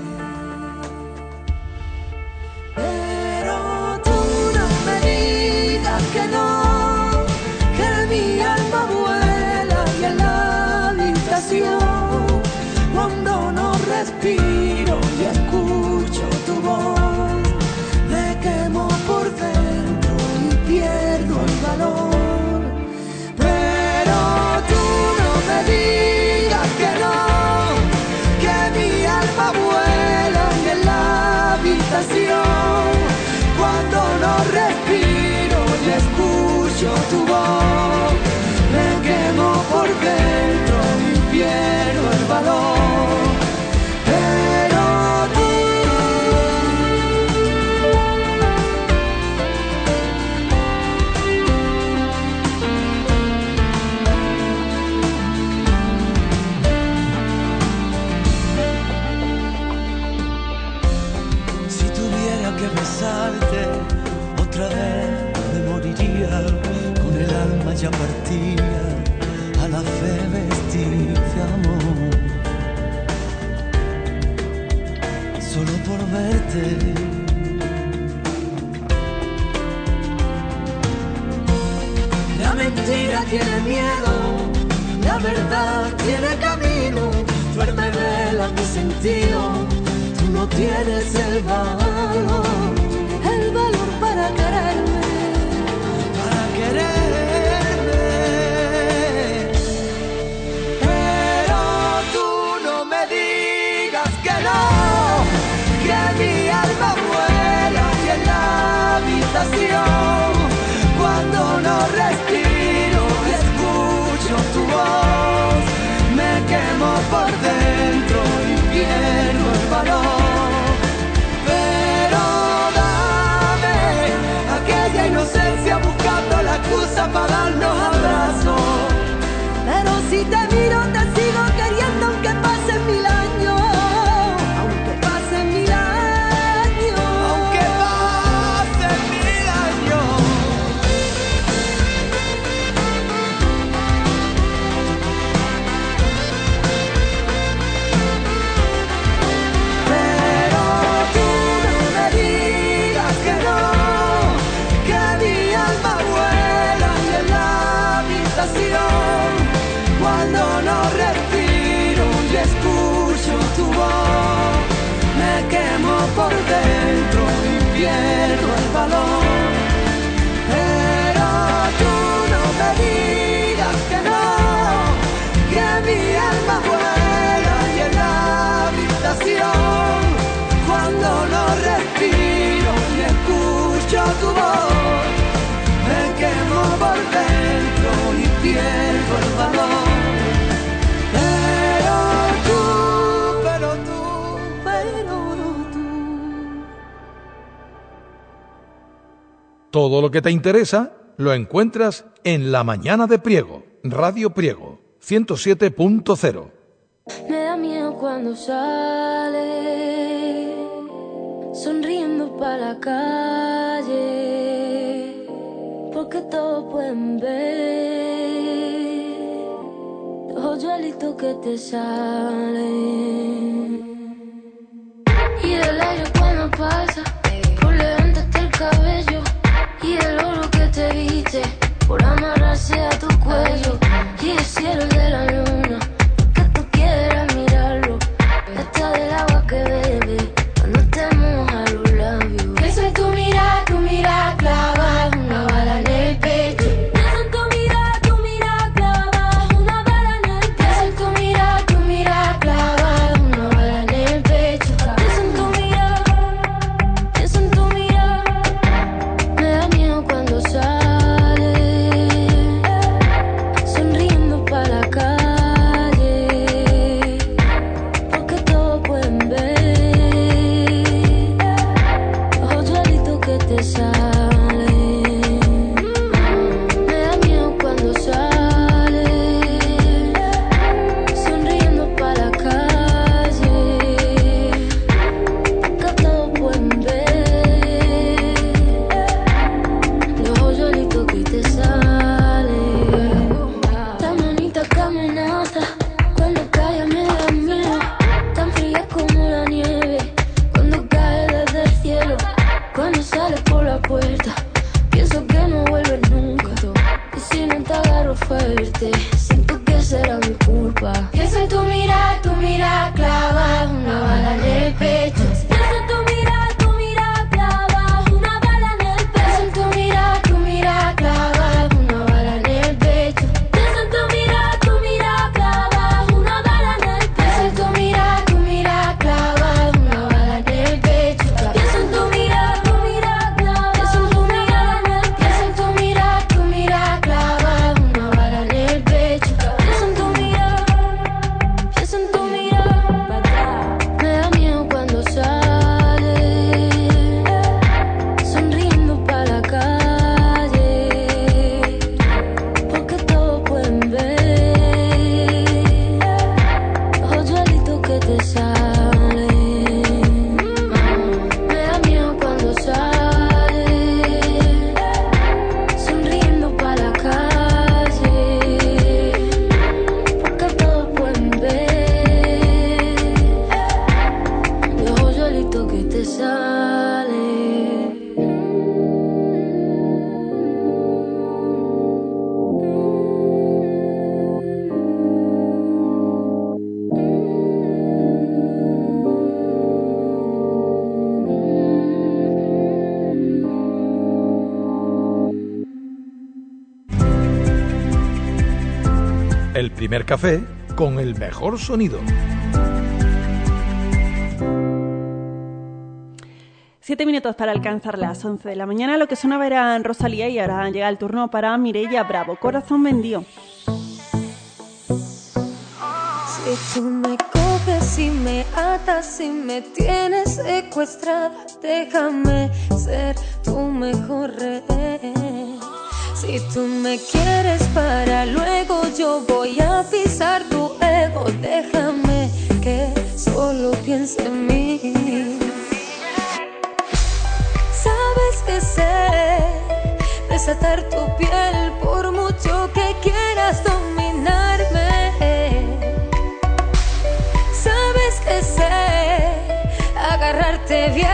pero tú no me digas que no, que mi alma vuela y en la habitación, cuando no respiro y escucho tu voz, me quemo por dentro y pierdo el valor. Pero tú no me digas que no, que mi alma vuela y en la habitación, cuando no respiro y escucho tu voz, me quemo por dentro y pierdo el valor. Otra vez me moriría, con el alma ya partida, a la fe vestida amor, solo por verte. La mentira tiene miedo, la verdad tiene camino, duerme, vela mi sentido, tú no tienes el valor. El valor para quererme, para quererme, excusa para darnos abrazos. Pero si te miro te sigo queriendo aunque pasen mil años, aunque pasen mil años, aunque pasen mil años. Pero tú no me digas que no, que mi alma vuela y en la habitación, cuando no respiro y escucho tu voz, me quemo por dentro y pierdo el valor. Pero tú no me digas que no, que mi alma vuela y en la habitación, cuando no respiro y escucho tu voz, me quemo por dentro y pierdo el valor. Pero tú, pero tú, pero tú. Todo lo que te interesa lo encuentras en La Mañana de Priego, Radio Priego, ciento siete punto cero. Me da miedo cuando sale, sonriendo pa' la calle, porque todos pueden ver los hoyuelitos que te salen. Y el aire cuando pasa por levantarte el cabello, y el oro que te viste por amarrarse a tu cuello, y el cielo de la luna que tú quieras mirarlo, hasta del agua que bebe cuando te moja los labios. Pienso en tu mirada, tu mirada clavada, una bala en el pecho. Pienso en tu mirada, tu mirada clavada, una bala en el pecho. Pienso en tu mirada, tu mirada clavada, una bala en el pecho. Pienso en tu mirada, pienso en tu mirada. Me da miedo cuando sale, sonriendo pa' la calle, porque todos pueden ver los hoyuelitos que te salen. Me da miedo cuando sale, sonriendo pa' la calle, porque todos pueden ver los hoyuelitos que te salen. Tan bonita que amenaza, cuando cae me da miedo. Tan fría como la nieve, cuando cae desde el cielo. Cuando sales por la puerta, pienso que no vuelves nunca. Y si no te agarro fuerte, siento que será mi culpa. Pienso en tu mirada, tu mirada clavada, una bala en el pecho. Pienso en tu mirada, tu mirada clavada, una bala en el pecho. Pienso en tu mirada, tu mirada clavada, una bala en el pecho. Pienso en tu mirada, tu mirada clavada, una bala en el pecho. Pienso en tu mirada, tu mirada clavada, una bala en el pecho. Pienso en tu mirada, tu mirada clavada, pienso en tu mirada en el pecho. Pienso en tu mirada, tu mirada clavada, una bala en el pecho. Pienso en tu mirada, pienso en tu mirada. Me da miedo cuando sale, sonriendo pa' la calle, porque todos pueden ver los hoyuelitos que te salen. Me da miedo cuando sale, sonriendo pa' la calle, porque todos pueden ver los hoyuelitos que te salen. El primer café con el mejor sonido. Siete minutos para alcanzar las once de la mañana. Lo que sonaba era Rosalía y ahora llega el turno para Mireia Bravo. Corazón vendido. Si tú me coges y me atas y me tienes secuestrada, déjame ser tu mejor rehén. Si Si tú me quieres para luego, yo voy a pisar tu ego. Déjame que solo piense en mí. Sabes que sé desatar tu piel por mucho que quieras dominarme. Sabes que sé agarrarte bien.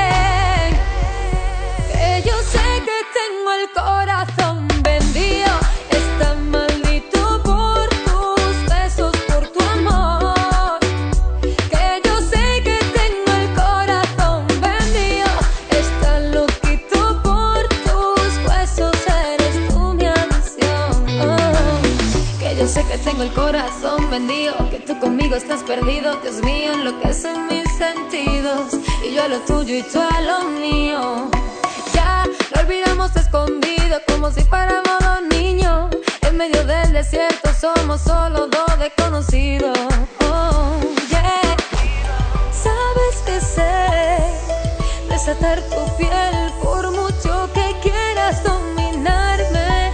Que yo sé que tengo el corazón vendido. Está maldito por tus besos, por tu amor. Que yo sé que tengo el corazón vendido. Está loquito por tus huesos. Eres tú mi adicción. Oh. Que yo sé que tengo el corazón vendido. Que tú conmigo estás perdido. Dios mío, enloquecen mis sentidos. Y yo a lo tuyo y tú a lo mío. Ya lo olvidamos escondido, como si fuéramos dos niños. En medio del desierto somos solo dos desconocidos. Oh, yeah. Sabes que sé desatar tu piel por mucho que quieras dominarme.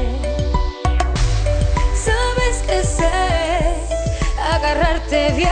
Sabes que sé agarrarte bien.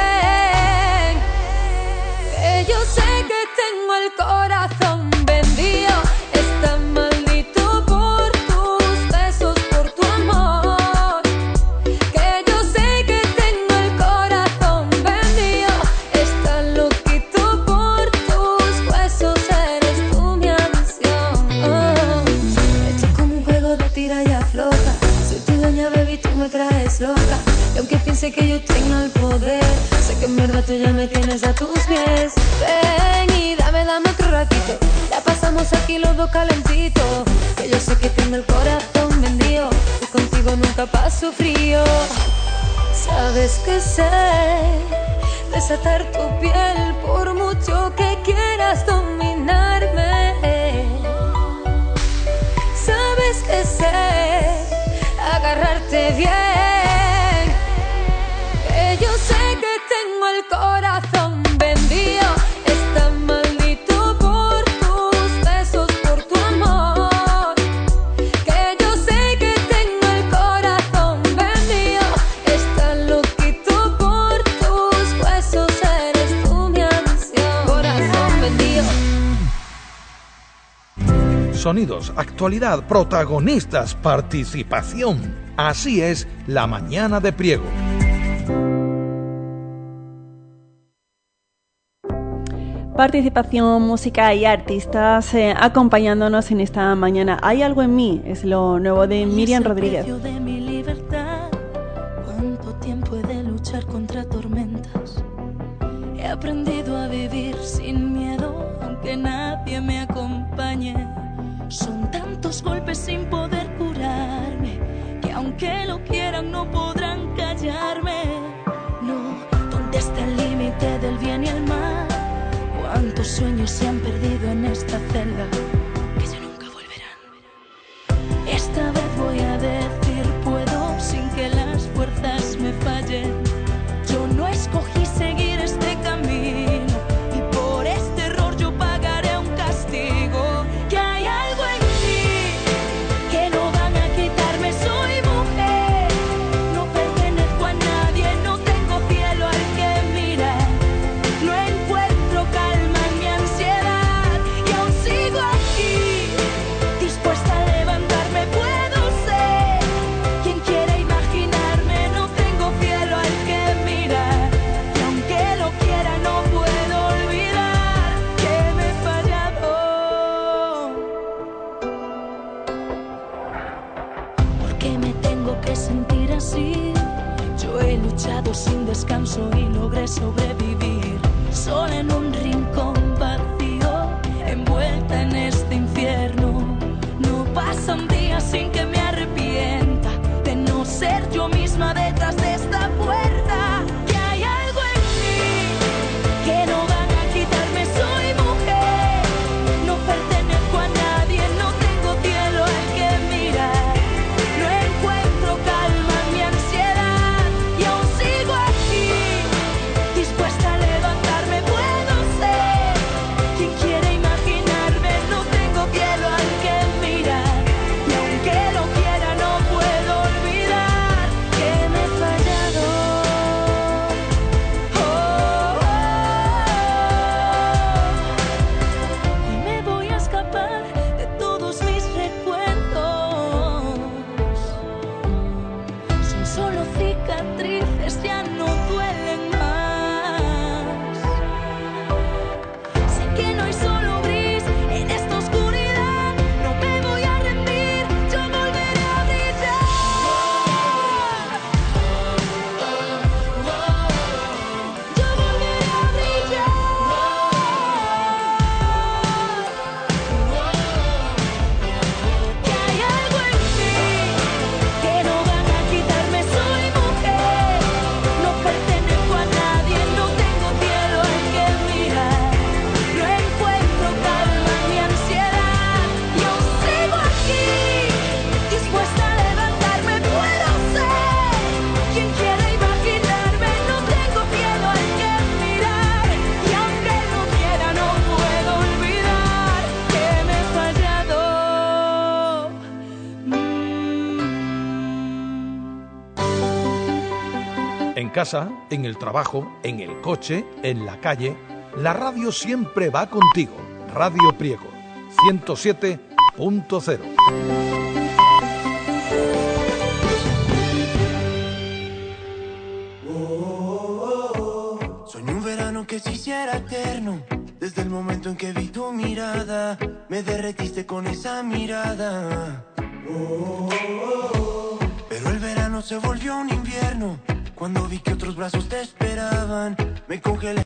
Que yo sé que tengo el corazón vendido. Está maldito por tus besos, por tu amor. Que yo sé que tengo el corazón vendido. Está loquito por tus huesos. Eres tú mi adicción. Oh. Hecho como un juego de tira y afloja. Soy tu dueña, baby, tú me traes loca. Y aunque piense que yo tengo el poder, sé que en verdad tú ya me tienes a tus pies. Ven y dame, dame otro ratito. Ya pasamos aquí los dos calentitos. Que yo sé que tengo el corazón vendido. Y contigo nunca paso frío. Sabes que sé desatar tu piel por mucho que quieras dominarme. Sabes que sé agarrarte bien. Que yo sé que tengo el corazón vendido. Está maldito por tus besos, por tu amor. Que yo sé que tengo el corazón vendido. Está loquito por tus huesos. Eres tú mi adicción. Corazón vendido. Sonidos, actualidad, protagonistas, participación. Así es la mañana de Priego. Participación, música y artistas eh, acompañándonos en esta mañana. Hay algo en mí, es lo nuevo de Miriam Rodríguez. De mi libertad, cuánto tiempo he de luchar contra tormentas. He aprendido a vivir sin miedo, aunque nadie me acompañe. Son tantos golpes sin poder curarme, que aunque lo quieran no podrán callarme. No, ¿dónde está el límite del bien y el mal? Cuántos sueños se han perdido en esta celda, que ya nunca volverán. Esta vez voy a decir puedo sin que las fuerzas me fallen. Yo no escogí seguir este camino y por este error yo pagaré un castigo. Que hay algo en mí que no van a quitarme. Soy mujer, no pertenezco a nadie, no tengo cielo al que mirar. No encuentro calma en mi ansiedad y aún sigo aquí, dispuesta a levantarme. Puedo ser quien quiera imaginarme, no tengo cielo al que mirar. Y aunque lo quiera no puedo olvidar que me he fallado. ¿Por qué me tengo que sentir así? Yo he luchado sin descanso y logré sobrevivir, sola en un rincón vacío, envuelta en este infierno. No pasa un día sin que me arrepienta de no ser yo misma detrás de esta puerta. Que hay algo en mí que no van a quitarme. Soy mujer, no pertenezco a nadie, no tengo cielo al que mirar. No encuentro calma en mi ansiedad y aún sigo aquí, dispuesta a levantarme. Puedo casa, en el trabajo, en el coche, en la calle, la radio siempre va contigo. Radio Priego, ciento siete punto cero. Soñé un verano que se hiciera eterno. Desde el momento en que vi tu mirada, me derretiste con esa mirada. Pero el verano se volvió un invierno. Cuando vi que otros brazos te esperaban, me congelé.